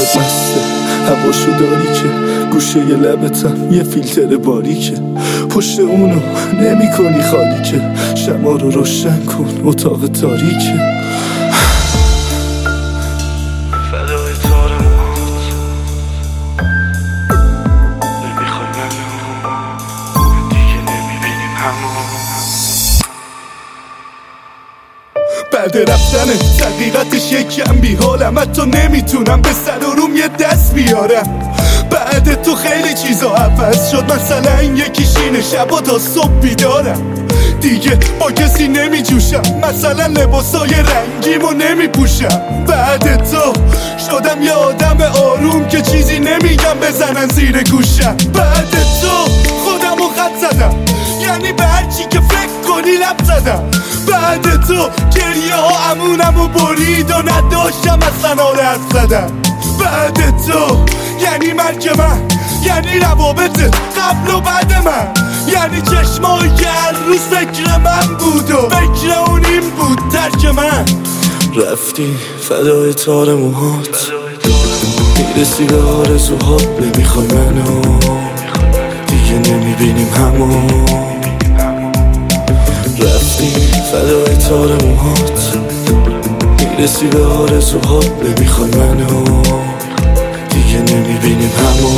مسته هواشو داری که گوشه ی لبتم یه فیلتر باریکه پشت اونو نمی کنی خالی که شما رو روشن کن اتاق تاریکه فدای تار موهات نمیخوای منو دیگه نمیبینیم همو بعد رفتن تقیقتش یکم بیحالم حتی نمیتونم به سر و روم یه دست بیارم بعد تو خیلی چیزا عوض شد مثلا یکیش اینه شبا تا صبح بیدارم دیگه با کسی نمی جوشم مثلا لباسای رنگیمو نمی پوشم بعد تو شدم یه آدم آروم که چیزی نمیگم بزنن زیر گوشم بعد تو خودمو خط زدم یعنی به هرچی که فکر کنی لب زدم بعد تو گریه ها امونمو برید و نداشتم اصلا حال حرف زدم بعد تو یعنی مرگ من یعنی روابط قبل و بعد من یعنی چشمایی که هر روز فکر من بود و فکر اون این بود ترک من رفتی فدای تار موهات میرسی به آرزوهات نمیخوای منو دیگه نمیبینیم همو رفتی فدای تار موهات میرسی به آرزوهات نمیخوای منو دیگه نمیبینیم همو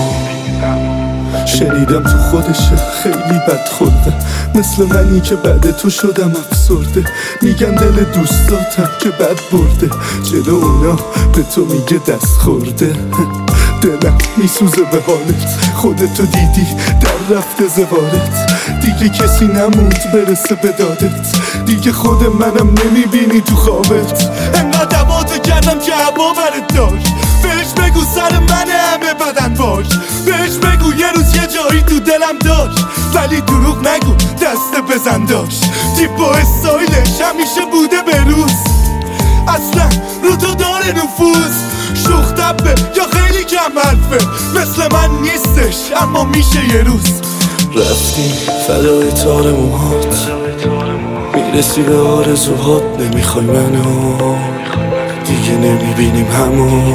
شنیدم تو خودشه خیلی بد خورده مثل منی که بعد تو شدم افسرده میگن دل دوستاتم که بد برده جلو اونا به تو میگه دست خورده دلم میسوزه به حالت خودتو دیدی در رفته زوارت دیگه کسی نموند برسه به دادت دیگه خود منم نمیبینی تو خوابت انقدر دعواتو کردم که هوا برت داشت بهش بگو سر من همه بدن باش بهش بگو یه روز یه جایی تو دلم داشت ولی دروغ نگو دست بزن داشت تیپ و استایلش همیشه بوده به روز اصلا رو تو داره نفوذ شوخ طبه یا خیلی کم حرفه مثل من نیستش اما میشه یه روز رفتی فدای تار موهات میرسی به آرزوهات نمیخوای منو دیگه نمیبینیم همو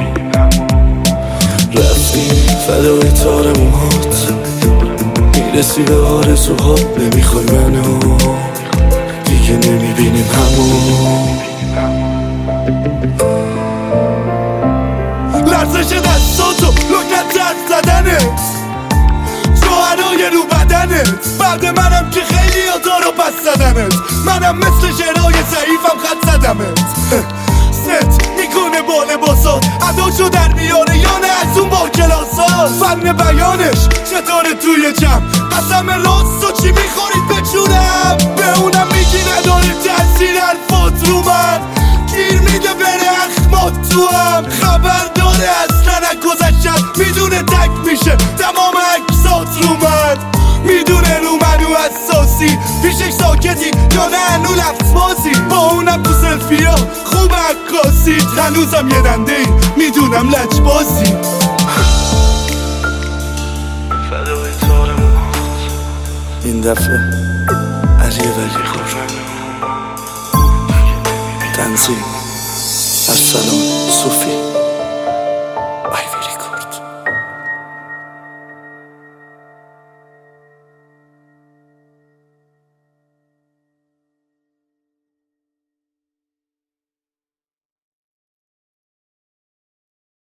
رفتی فدای تار موهات میرسی به آرزوهات نمیخوای منو دیگه نمیبینیم همو لرزش دستاتو لکنت دست زدنت جوهرای رو بدنت بعد منم که خیلی تا رو پس زدنت منم مثل شعرهای ضعیفم خط زدمت ست میکنه با لباسات اداشو در میاره یا نه از اون با کلاسات فن بیانش چطوره توی جمع قسم راست و چی میخورید بچونم به اونم میگی نداره تاثیر حرفات رو من گیر میده بره اخمات تو هم خبر داره اصلا از گذشتن میدونه تک میشه تمام عکسات رو من میدونه رو منو حساسی پیشش ساکتی یا نه هنو لفظ بازی با اونم تو سلفی ها خوب عکاسی هنوزم یه دنده ای میدونم لج بازی فدای تار موهات این دفعه علی ولی خور تنظیم ارسلان صوفی